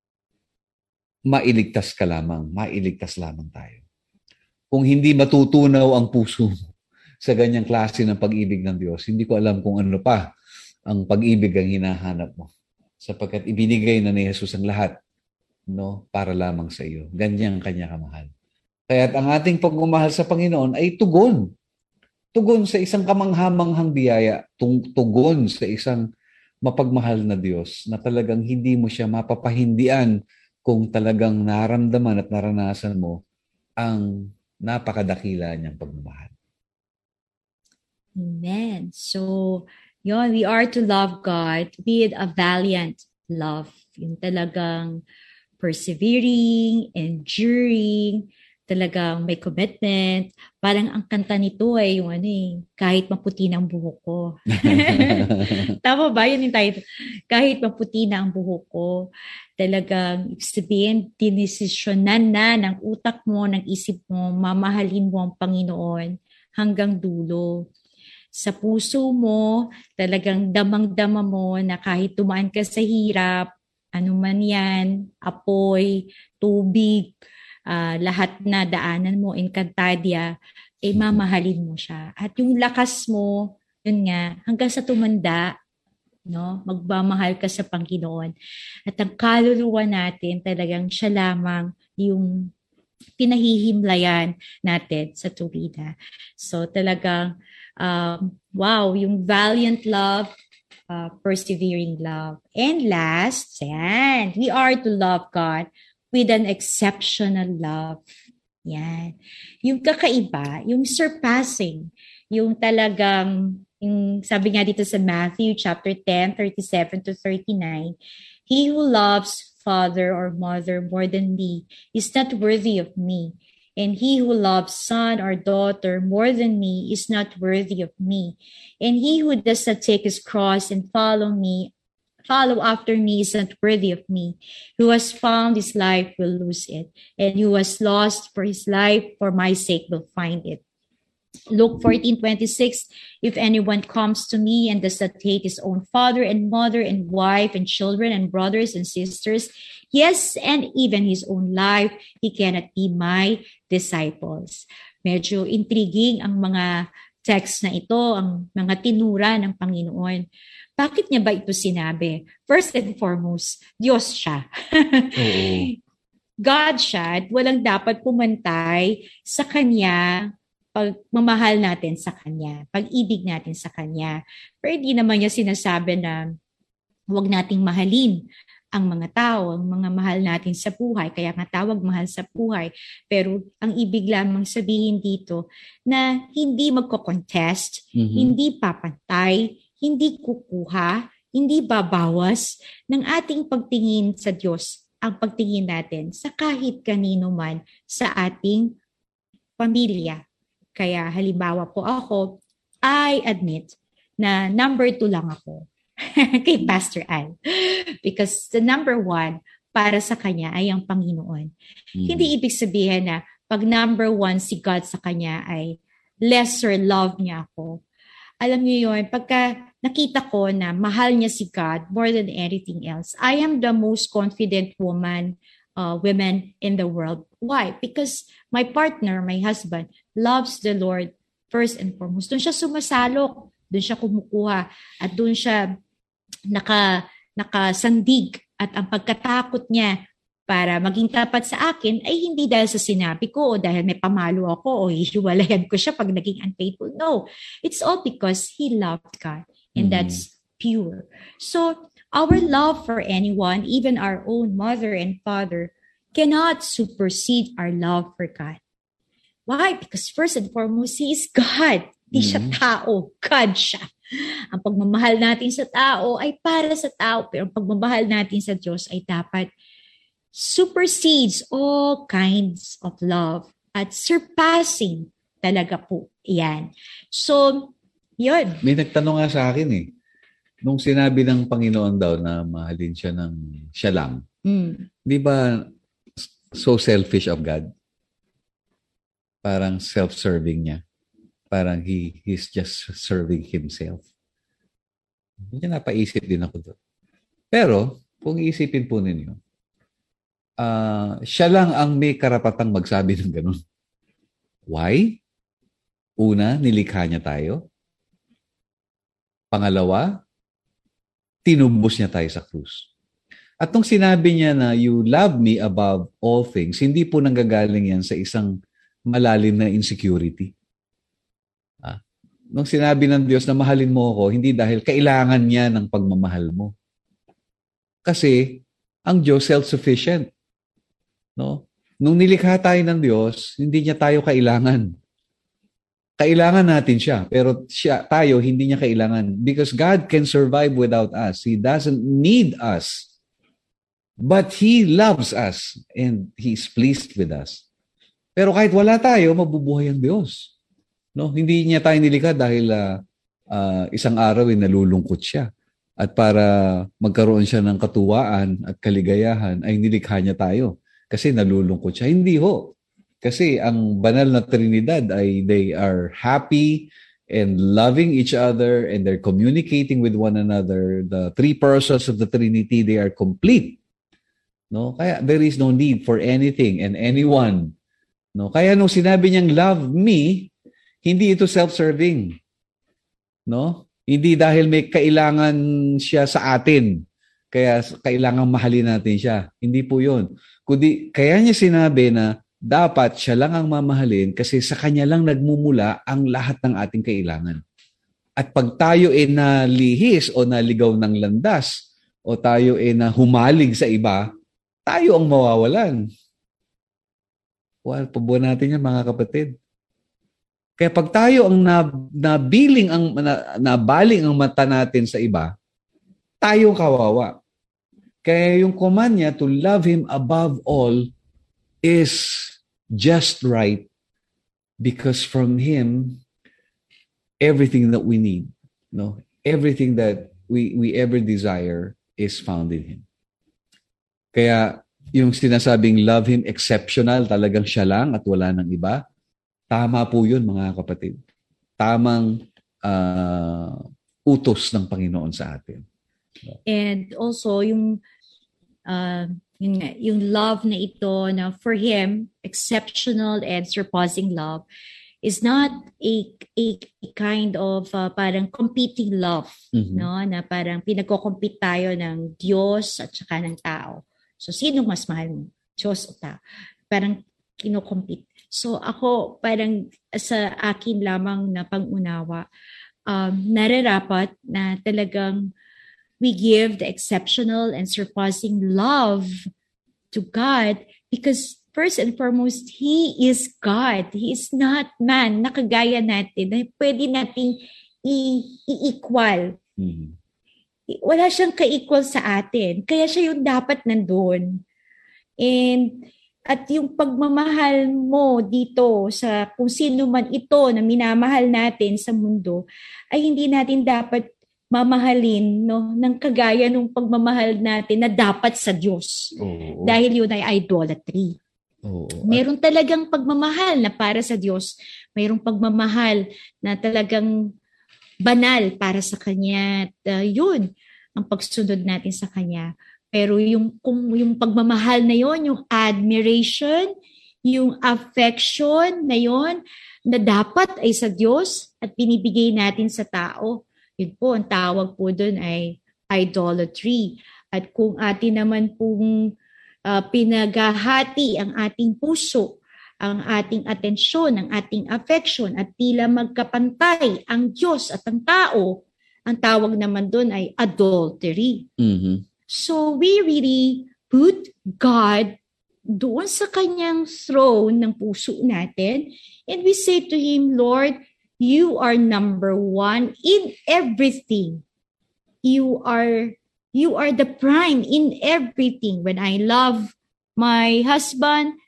Mailigtas ka lamang, mailigtas lamang tayo. Kung hindi matutunaw ang puso mo sa ganyang klase ng pag-ibig ng Diyos, hindi ko alam kung ano pa ang pag-ibig ang hinahanap mo. Sapagkat ibinigay na ni Jesus ang lahat, no, para lamang sa iyo. Ganyang kanya kamahal. Kaya ang ating pagmamahal sa Panginoon ay tugon. Tugon sa isang kamanghamanghang biyaya. Tugon sa isang mapagmahal na Diyos na talagang hindi mo siya mapapahindian kung talagang naramdaman at naranasan mo ang napakadakila niyang pagmamahal. Amen. So, yun, we are to love God with a valiant love. Yung talagang persevering, enduring, talagang may commitment. Parang ang kanta nito ay yung ano eh, kahit maputi na ang buhok ko. Tama ba? Yun yung title. Kahit maputi na ang buhok ko. Talagang sabihin, dinesisyonan na ng utak mo, ng isip mo, mamahalin mo ang Panginoon hanggang dulo. Sa puso mo, talagang damang-dama mo na kahit dumaan ka sa hirap, ano man yan, apoy, tubig, uh, lahat na daanan mo, Encantadia, eh mamahalin mo siya. At yung lakas mo, yun nga, hanggang sa tumanda, no, magmamahal ka sa Panginoon. At ang kaluluwa natin, talagang siya lamang yung pinahihimlayan natin sa tuwida. So talagang, um, wow, yung valiant love, uh, persevering love. And last, yan, we are to love God with an exceptional love. Yan. Yung kakaiba, yung surpassing, yung talagang, yung sabi nga dito sa Matthew chapter ten, thirty-seven to thirty-nine, he who loves father or mother more than me is not worthy of me. And he who loves son or daughter more than me is not worthy of me. And he who does not take his cross and follow me, follow after me is not worthy of me. Who has found his life will lose it. And who has lost for his life for my sake will find it. Luke fourteen twenty-six, if anyone comes to me and does not hate his own father and mother and wife and children and brothers and sisters, yes, and even his own life, he cannot be my disciples. Medyo intriguing ang mga text na ito, ang mga tinura ng Panginoon. Bakit niya ba ito sinabi? First and foremost, Diyos siya. Oo. God siya at walang dapat pumantay sa Kanya pagmamahal natin sa Kanya, pag-ibig natin sa Kanya. Pero hindi naman niya sinasabi na huwag nating mahalin ang mga tao, ang mga mahal natin sa buhay. Kaya nga tawag mahal sa buhay. Pero ang ibig lamang sabihin dito na hindi magko-contest, mm-hmm. hindi papantay, hindi kukuha, hindi babawas ng ating pagtingin sa Diyos, ang pagtingin natin sa kahit kanino man sa ating pamilya. Kaya halimbawa po ako, I admit na number two lang ako kay Pastor Al. Because the number one para sa kanya ay ang Panginoon. Mm-hmm. Hindi ibig sabihin na pag number one si God sa kanya ay lesser love niya ako. Alam niyo yun, pagka nakita ko na mahal niya si God more than anything else, I am the most confident woman Uh, women in the world. Why? Because my partner, my husband, loves the Lord first and foremost. Doon siya sumasalok, doon siya kumukuha, at doon siya naka, nakasandig. At ang pagkatakot niya para maging tapat sa akin ay hindi dahil sa sinabi ko o dahil may pamalo ako o hihiwalayan ko siya pag naging unfaithful. No, it's all because he loved God. And mm-hmm. that's pure. So, our love for anyone, even our own mother and father, cannot supersede our love for God. Why? Because first and foremost, He is God. Hindi mm-hmm. siya tao. God siya. Ang pagmamahal natin sa tao ay para sa tao, pero ang pagmamahal natin sa Diyos ay dapat supersedes all kinds of love at surpassing talaga po. Yan. So, yun. May nagtanong nga sa akin eh. Nung sinabi ng Panginoon daw na mahalin siya ng siya lang, mm. di ba so selfish of God? Parang self-serving niya. Parang he he's just serving himself. Hindi napaisip din ako doon. Pero, kung iisipin po ninyo, uh, siya lang ang may karapatang magsabi ng ganun. Why? Una, nilikha niya tayo. Pangalawa, tinubos niya tayo sa krus. At nung sinabi niya na you love me above all things, hindi po nanggagaling yan sa isang malalim na insecurity. Ah, nung sinabi ng Diyos na mahalin mo ako, hindi dahil kailangan niya ng pagmamahal mo. Kasi ang Diyos self-sufficient. No? Nung nilikha tayo ng Diyos, hindi niya tayo kailangan. Kailangan natin siya, pero siya, tayo, hindi niya kailangan. Because God can survive without us. He doesn't need us. But He loves us and He's pleased with us. Pero kahit wala tayo, mabubuhay ang Diyos. No? Hindi niya tayo nilikha dahil uh, uh, isang araw ay nalulungkot siya. At para magkaroon siya ng katuwaan at kaligayahan, ay nilikha niya tayo. Kasi nalulungkot siya. Hindi ho. Kasi ang banal na Trinidad ay they are happy and loving each other and they're communicating with one another. The three persons of the Trinity, they are complete. No? Kaya there is no need for anything and anyone. No? Kaya nung sinabi niyang love me, hindi ito self-serving. No? Hindi dahil may kailangan siya sa atin. Kaya kailangan mahalin natin siya. Hindi po yun. Kundi, kaya niya sinabi na dapat siya lang ang mamahalin kasi sa kanya lang nagmumula ang lahat ng ating kailangan. At pag tayo ay nalihis o naligaw ng landas o tayo ay nahumalig sa iba, tayo ang mawawalan. Well, pabuhan natin yan mga kapatid. Kaya pag tayo ang nabiling ang na, nabaling ang mata natin sa iba, tayo kawawa. Kaya yung command niya to love Him above all is just right because from Him everything that we need, no, everything that we we ever desire is found in Him. Kaya yung sinasabing love Him exceptional, talagang siya lang at wala nang iba. Tama po yun mga kapatid. Tamang uh, utos ng Panginoon sa atin. And also yung uh, yung, yung love na ito na for Him, exceptional and surpassing love, is not a, a, a kind of uh, parang competing love, mm-hmm. no? Na parang pinagko-compete tayo ng Diyos at saka ng tao. So, sino mas mahal mo? Diyos o tao? Parang kino-compete. So, ako parang sa akin lamang na pang-unawa, um, nararapat na talagang we give the exceptional and surpassing love to God because first and foremost, He is God. He is not man na kagaya natin na pwede nating i- i-equal. Mm-hmm. Wala siyang ka-equal sa atin. Kaya siya yung dapat nandun. And at yung pagmamahal mo dito sa kung sino man ito na minamahal natin sa mundo, ay hindi natin dapat mamahalin no ng kagaya ng pagmamahal natin na dapat sa Diyos. Oh. Dahil yun ay idolatry. Oh, Meron talagang pagmamahal na para sa Diyos. Mayroong pagmamahal na talagang banal para sa Kanya. At uh, yun, ang pagsunod natin sa Kanya. Pero yung, kung yung pagmamahal na yun, yung admiration, yung affection na yun, na dapat ay sa Diyos at binibigay natin sa tao, yun po, ang tawag po dun ay idolatry. At kung atin naman pong Uh, pinaghahati ang ating puso, ang ating atensyon, ang ating affection at tila magkapantay ang Diyos at ang tao, ang tawag naman doon ay adultery. Mm-hmm. So we really put God doon sa kanyang throne ng puso natin and we say to Him, Lord, You are number one in everything. You are You are the prime in everything. When I love my husband,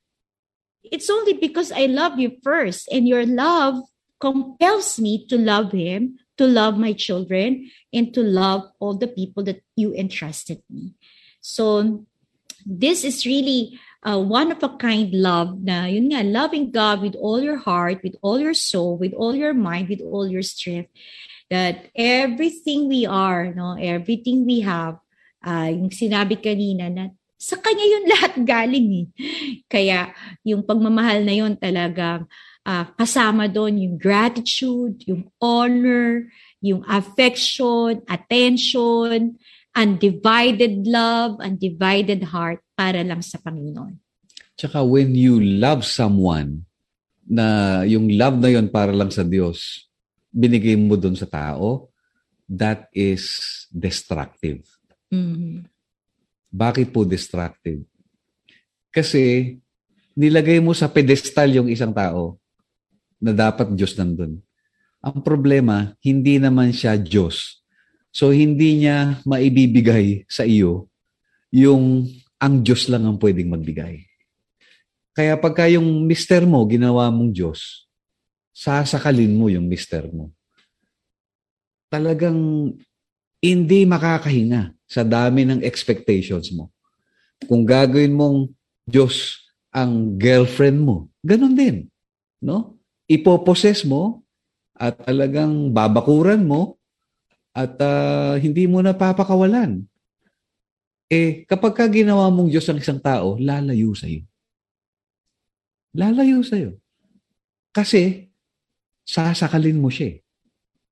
it's only because I love you first. And your love compels me to love him, to love my children, and to love all the people that you entrusted me. So this is really a one-of-a-kind love na, yun nga, loving God with all your heart, with all your soul, with all your mind, with all your strength. That everything we are, no, everything we have, uh, yung sinabi kanina na sa Kanya yun lahat galing eh. Kaya yung pagmamahal na yun talagang uh, kasama doon yung gratitude, yung honor, yung affection, attention, undivided love, undivided heart para lang sa Panginoon. Tsaka when you love someone, na yung love na yun para lang sa Diyos, binigay mo doon sa tao, that is destructive. Mm-hmm. Bakit po destructive? Kasi nilagay mo sa pedestal yung isang tao na dapat Diyos nandun. Ang problema, hindi naman siya Diyos. So hindi niya maibibigay sa iyo yung ang Diyos lang ang pwedeng magbigay. Kaya pagka yung mister mo ginawa mong Diyos, sasakalin mo yung mister mo. Talagang hindi makakahinga sa dami ng expectations mo. Kung gagawin mong Diyos ang girlfriend mo, ganun din. No? Ipoposes mo at talagang babakuran mo at uh, hindi mo na papakawalan. Eh, kapag ka ginawa mong Diyos ang isang tao, lalayo sa'yo. Lalayo sa'yo. Kasi, sasakalin mo siya.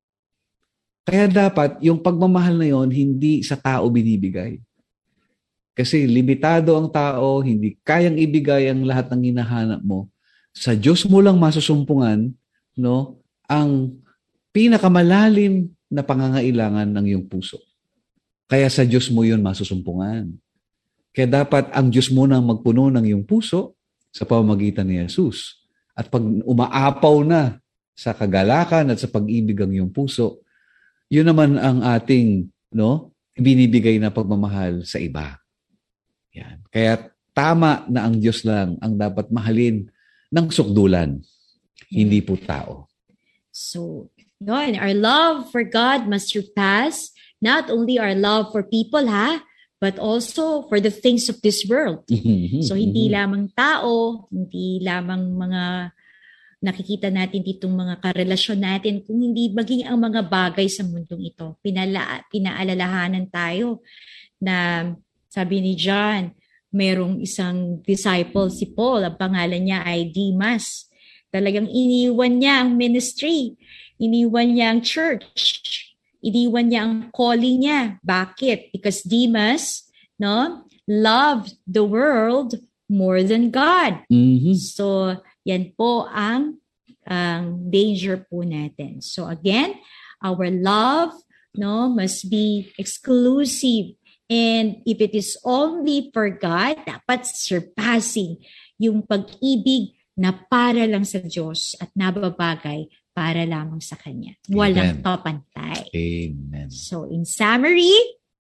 Kaya dapat, yung pagmamahal na yon hindi sa tao binibigay. Kasi limitado ang tao, hindi kayang ibigay ang lahat ng hinahanap mo. Sa Diyos mo lang masusumpungan, no, ang pinakamalalim na pangangailangan ng iyong puso. Kaya sa Diyos mo yun masusumpungan. Kaya dapat ang Diyos muna magpuno ng iyong puso sa pamamagitan ni Jesus. At pag umaapaw na sa kagalakan at sa pag-ibig ang iyong puso, yun naman ang ating, no, binibigay na pagmamahal sa iba. Yan. Kaya tama na ang Diyos lang ang dapat mahalin ng sukdulan, hindi po tao. So, yun, our love for God must surpass not only our love for people, ha, but also for the things of this world. So, hindi lamang tao, hindi lamang mga nakikita natin ditong mga karelasyon natin, kung hindi maging ang mga bagay sa mundong ito. Pinala, pinaalalahanan tayo na sabi ni John, merong isang disciple si Paul, ang pangalan niya ay Demas. Talagang iniwan niya ang ministry, iniwan niya ang church, iniwan niya ang calling niya. Bakit? Because Demas, no, loved the world more than God. Mm-hmm. So, yan po ang ang danger po natin. So again, our love, no, must be exclusive. And if it is only for God, dapat surpassing yung pag-ibig na para lang sa Diyos at nababagay para lamang sa Kanya. Walang kapantay. Amen. So in summary,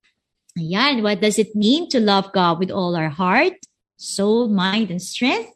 ayan, what does it mean to love God with all our heart, soul, mind, and strength?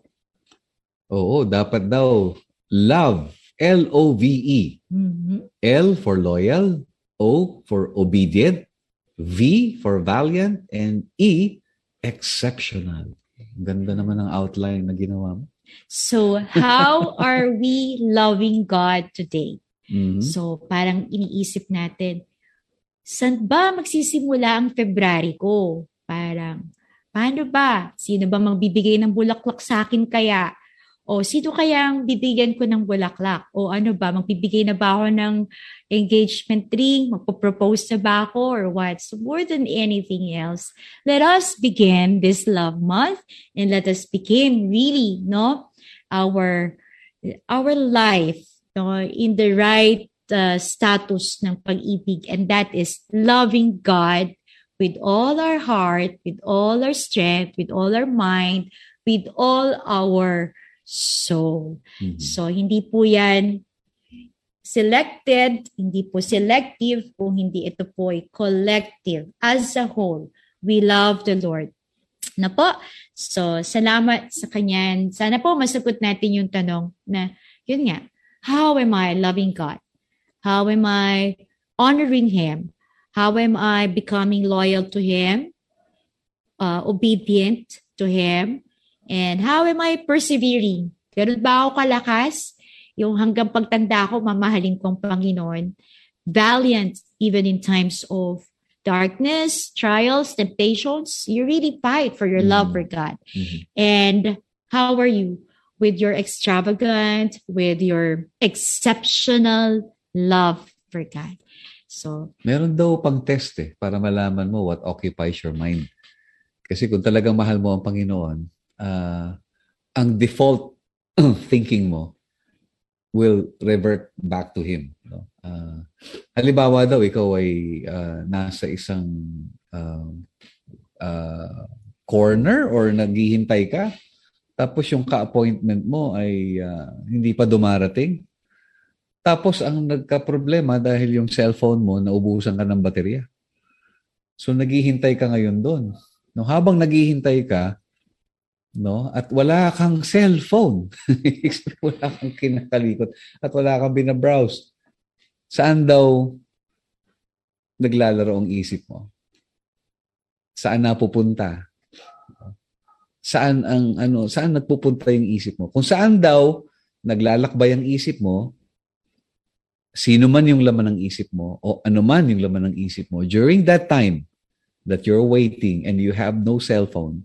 Oo, dapat daw love, L O V E. Mm-hmm. L for loyal, O for obedient, V for valiant, and E, exceptional. Ganda naman ang outline na ginawa mo. So, how are we loving God today? Mm-hmm. So, parang iniisip natin, saan ba magsisimula ang February ko? Parang, paano ba? Sino ba magbibigay ng bulaklak sa akin kaya? O sino kaya ang bibigyan ko ng bulaklak? O ano ba, magbibigay na ba ako ng engagement ring? Magpo-propose na ba ako or what? So more than anything else, let us begin this love month and let us begin really, no, our our life, no, in the right uh, status ng pag-ibig, and that is loving God with all our heart, with all our strength, with all our mind, with all our soul. Mm-hmm. So, hindi po yan selected, hindi po selective, kung hindi ito po ay collective. As a whole, we love the Lord. Na po, so salamat sa Kanyan. Sana po masagot natin yung tanong na, yun nga, how am I loving God? How am I honoring Him? How am I becoming loyal to Him? Uh, obedient to Him? And how am I persevering? Ganun ba ako kalakas? Yung hanggang pagtanda ko, mamahalin kong Panginoon. Valiant even in times of darkness, trials, temptations. You really fight for your mm-hmm. love for God. Mm-hmm. And how are you with your extravagant, with your exceptional love for God? So, meron daw pang test eh, para malaman mo what occupies your mind. Kasi kung talagang mahal mo ang Panginoon, Uh, ang default thinking mo will revert back to Him. No? Uh, halimbawa daw, ikaw ay uh, nasa isang uh, uh, corner or naghihintay ka, tapos yung ka-appointment mo ay uh, hindi pa dumarating. Tapos ang nagka-problema dahil yung cellphone mo, naubusan ka ng baterya. So naghihintay ka ngayon doon. No, habang naghihintay ka, no, at wala kang cellphone, wala kang kinakalikot, at wala kang binabrowse, saan daw naglalaro ang isip mo? Saan napupunta? Saan ang ano, saan nagpupunta yung isip mo? Kung saan daw naglalakbay ang isip mo, sino man yung laman ng isip mo o ano man yung laman ng isip mo, during that time that you're waiting and you have no cellphone,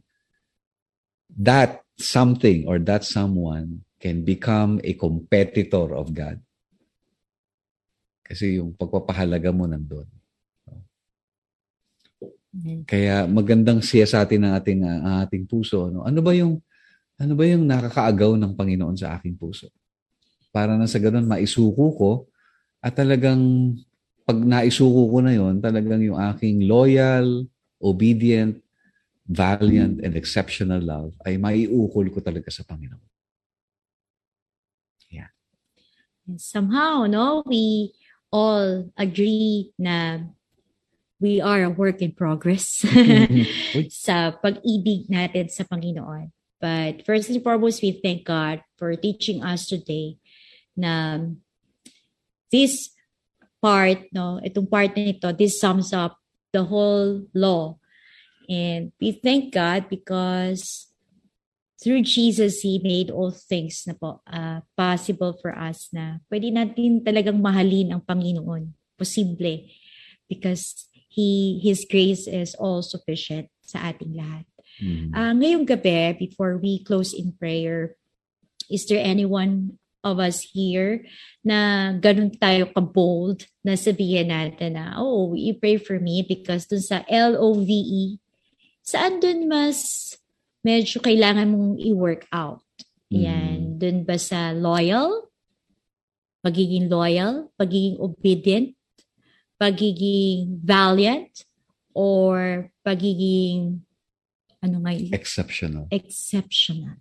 that something or that someone can become a competitor of God. Kasi yung pagpapahalaga mo nandun. Kaya magandang siyasatin ng ating uh, ang ating puso, no? Ano ba yung ano ba yung nakakaagaw ng Panginoon sa aking puso? Para na sa ganun maisuko ko at talagang pag naisuko ko na yon, talagang yung aking loyal, obedient, valiant, and exceptional love ay maiukol ko talaga sa Panginoon. Yeah. Somehow, no, we all agree na we are a work in progress sa pag-ibig natin sa Panginoon. But first and foremost, we thank God for teaching us today na this part, no, itong part na ito, this sums up the whole law. And we thank God because through Jesus, He made all things na po, uh, possible for us na pwede natin talagang mahalin ang Panginoon. Posible. Because He, His grace is all sufficient sa ating lahat. Mm-hmm. Uh, ngayong gabi, before we close in prayer, is there anyone of us here na ganun tayo ka-bold na sabihin natin na, oh, you pray for me because dun sa L O V E, saan dun mas medyo kailangan mong i-work out? Yan. Mm-hmm. Dun ba sa loyal? Pagiging loyal? Pagiging obedient? Pagiging valiant? Or pagiging ano nga yun? Exceptional. Exceptional.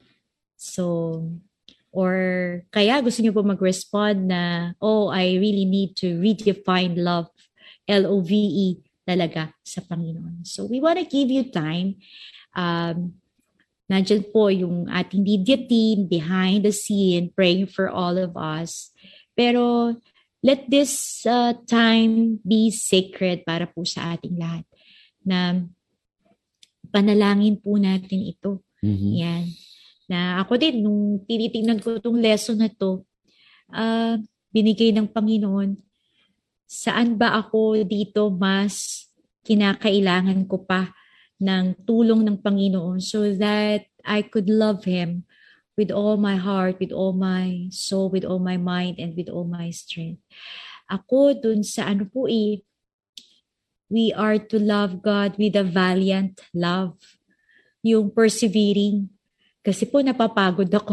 So, or kaya gusto niyo po mag-respond na, oh, I really need to redefine love, L O V E talaga sa Panginoon. So, we want to give you time. Um, nandyan po yung ating media team behind the scene praying for all of us. Pero, let this uh, time be sacred para po sa ating lahat. Na panalangin po natin ito. Mm-hmm. Yan. Na ako din, nung tinitingnan ko itong lesson na to, uh, binigay ng Panginoon, saan ba ako dito mas kinakailangan ko pa ng tulong ng Panginoon so that I could love Him with all my heart, with all my soul, with all my mind, and with all my strength. Ako dun sa ano po eh, we are to love God with a valiant love. Yung persevering. Kasi po napapagod ako.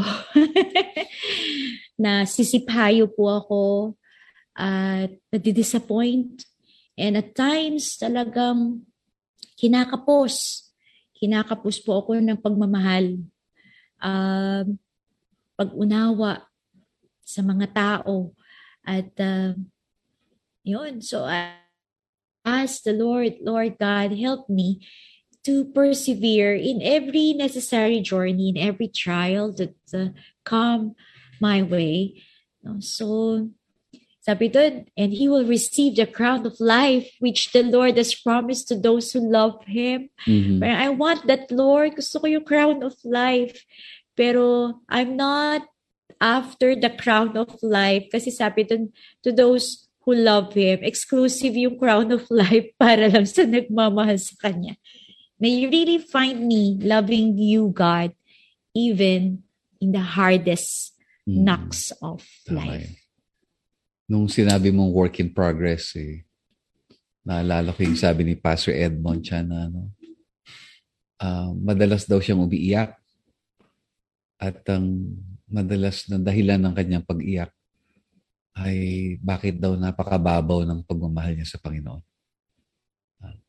Nasisiphayo po ako at nadidisappoint. And at times talagang kinakapos. Kinakapos po ako ng pagmamahal. Uh, pag-unawa sa mga tao. At uh, yun, so I ask the Lord, Lord God, help me to persevere in every necessary journey, in every trial that uh, come my way. So, sabi doon, and He will receive the crown of life which the Lord has promised to those who love Him. Mm-hmm. But I want that, Lord. Gusto ko yung crown of life. Pero I'm not after the crown of life. Kasi sabi doon, to those who love Him, exclusive yung crown of life para lang sa nagmamahal sa Kanya. May you really find me loving you, God, even in the hardest mm. knocks of life. Okay. Nung sinabi mong work in progress, eh, naalala ko yung sabi ni Pastor Edmond siya na ano, uh, madalas daw siyang umiiyak at ang madalas na dahilan ng kanyang pag-iyak ay bakit daw napakababaw ng pagmamahal niya sa Panginoon. Uh,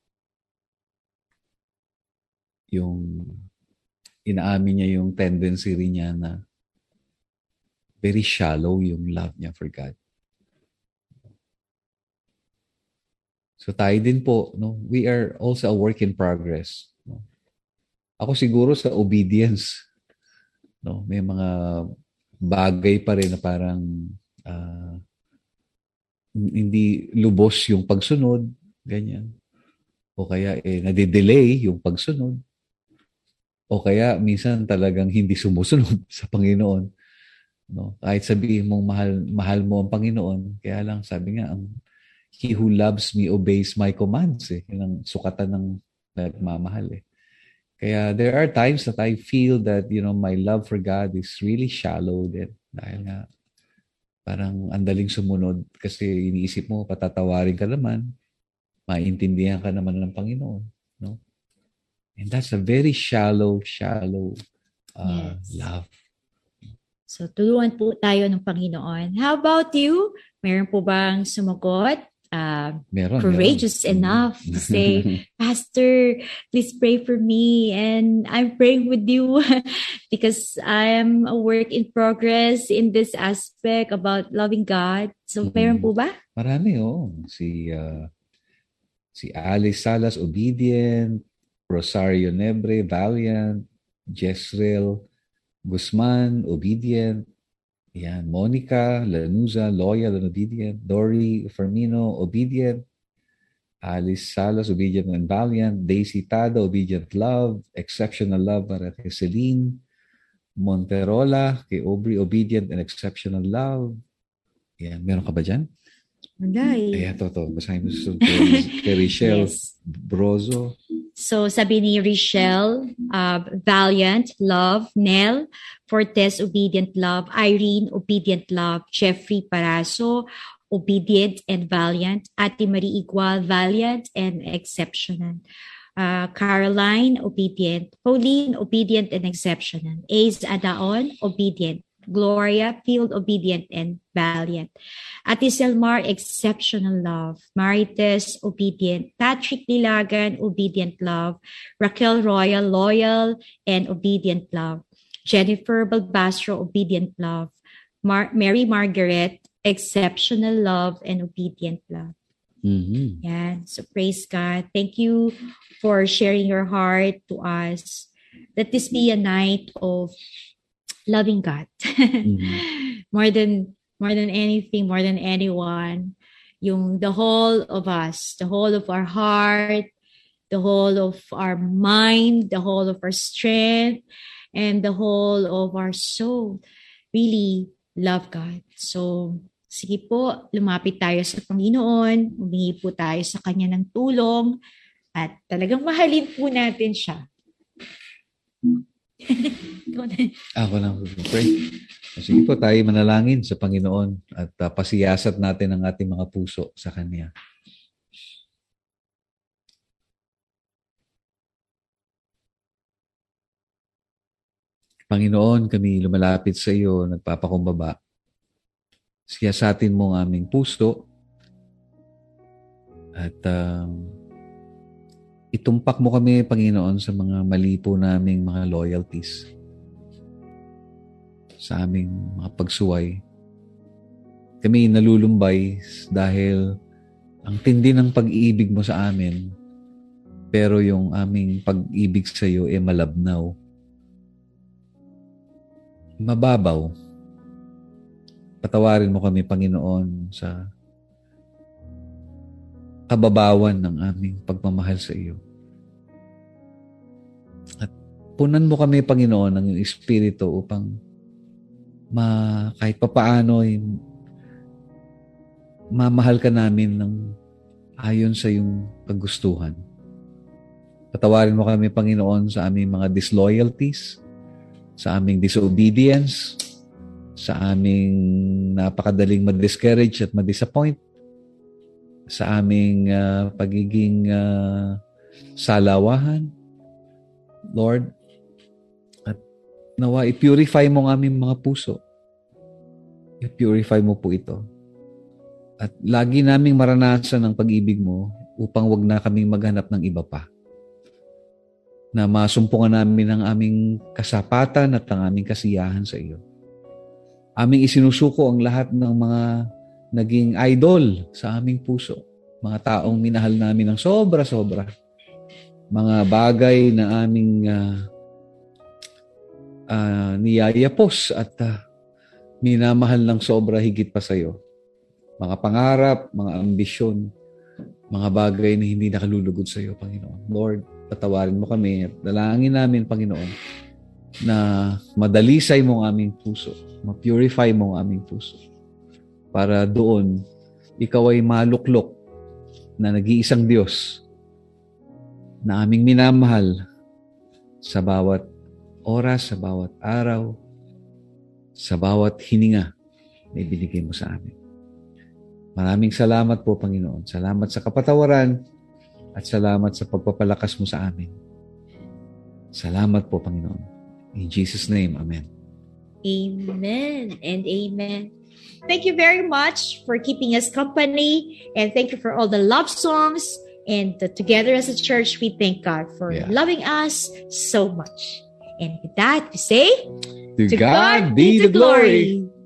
yung inaamin niya yung tendency rin niya na very shallow yung love niya for God. So tayo din po, no, we are also a work in progress. No? Ako siguro sa obedience, no, may mga bagay pa rin na parang uh, hindi lubos yung pagsunod, ganyan. O kaya eh, nade-delay yung pagsunod. O kaya minsan talagang hindi sumusunod sa Panginoon. No? Kahit sabihin mong mahal, mahal mo ang Panginoon, kaya lang sabi nga, ang He who loves me obeys my commands. Eh. Yun ang sukatan ng nagmamahal. Eh. Kaya there are times that I feel that, you know, my love for God is really shallow din. Dahil nga, parang andaling sumunod kasi iniisip mo, patatawarin ka naman. maintindihan ka naman ng Panginoon. No? And that's a very shallow, shallow uh, Yes. love. So, tulungan po tayo ng Panginoon. How about you? Meron po bang sumagot? Uh, meron, courageous meron. enough to say, Pastor, please pray for me. And I'm praying with you because I'm a work in progress in this aspect about loving God. So, meron po ba? Marami, oh. Si, uh, si Alice Salas, obedient. Rosario Nebre, valiant. Jezreel Guzman, obedient. Yan. Monica Lanuza, loyal and obedient. Dory Fermino, obedient. Alice Salas, obedient and valiant. Daisy Tada, obedient love. Exceptional love para kay Celine. Monterola, kay Aubrey, obedient and exceptional love. Yan. Meron ka ba dyan? Wala eh. Ayan, to, to. Basahin mo sa kay, kay Richelle Yes. Brozo. So, sabi ni Richelle, uh, valiant, love. Nell Fortes, obedient, love. Irene, obedient, love. Jeffrey Paraso, obedient and valiant. Ate Marie Igual, valiant and exceptional. Uh, Caroline, obedient. Pauline, obedient and exceptional. Ace Adaon, obedient. Gloria, field obedient and valiant. Ate Selmar, exceptional love. Marites, obedient. Patrick Lilagan, obedient love. Raquel Royal, loyal and obedient love. Jennifer Balbastro, obedient love. Mar- Mary Margaret, exceptional love and obedient love. Mm-hmm. Yeah. So praise God. Thank you for sharing your heart to us. Let this be a night of loving God. Mm-hmm. more than more than anything, more than anyone. Yung the whole of us, the whole of our heart, the whole of our mind, the whole of our strength, and the whole of our soul. Really love God. So, sige po, lumapit tayo sa Panginoon, humingi po tayo sa Kanya ng tulong, at talagang mahalin po natin siya. Ako lang pray. Sige po, tayo manalangin sa Panginoon at uh, pasiyasat natin ang ating mga puso sa Kanya. Panginoon, kami lumalapit sa iyo, nagpapakumbaba. Siyasatin mo ang aming puso at um, itumpak mo kami, Panginoon, sa mga mali po naming mga loyalties, sa aming mga pagsuway. Kami nalulumbay dahil ang tindi ng pag-iibig mo sa amin, pero yung aming pag-ibig sa iyo ay malabnaw, mababaw. Patawarin mo kami, Panginoon, sa kababawan ng aming pagmamahal sa iyo. At punan mo kami, Panginoon, ng iyong Espiritu upang ma, kahit papaano ay mamahal ka namin ng ayon sa iyong kagustuhan. Patawarin mo kami, Panginoon, sa aming mga disloyalties, sa aming disobedience, sa aming napakadaling ma-discourage at ma-disappoint, sa aming uh, pagiging uh, salawahan, Lord, at nawa i-purify mo ang aming mga puso. I-purify mo po ito. At lagi naming maranasan ang pag-ibig mo upang wag na kaming maghanap ng iba pa. Na masumpungan namin ang aming kasapatan at ang aming kasiyahan sa iyo. Aming isinusuko ang lahat ng mga naging idol sa aming puso. Mga taong minahal namin ng sobra-sobra. Mga bagay na aming uh, uh, niyayapos at uh, minamahal ng sobra higit pa sa iyo. Mga pangarap, mga ambisyon, mga bagay na hindi nakalulugod sa iyo, Panginoon. Lord, patawarin mo kami at dalangin namin, Panginoon, na madalisay mo ang aming puso, ma-purify mo ang aming puso. Para doon, ikaw ay maluklok na nag-iisang Diyos na aming minamahal sa bawat oras, sa bawat araw, sa bawat hininga na ibinigay mo sa amin. Maraming salamat po, Panginoon. Salamat sa kapatawaran At salamat sa pagpapalakas mo sa amin. Salamat po, Panginoon. In Jesus' name, Amen. Amen and amen. Thank you very much for keeping us company, and thank you for all the love songs. And uh, together as a church, we thank God for Yeah. loving us so much. And with that, we say, To, God, be the glory.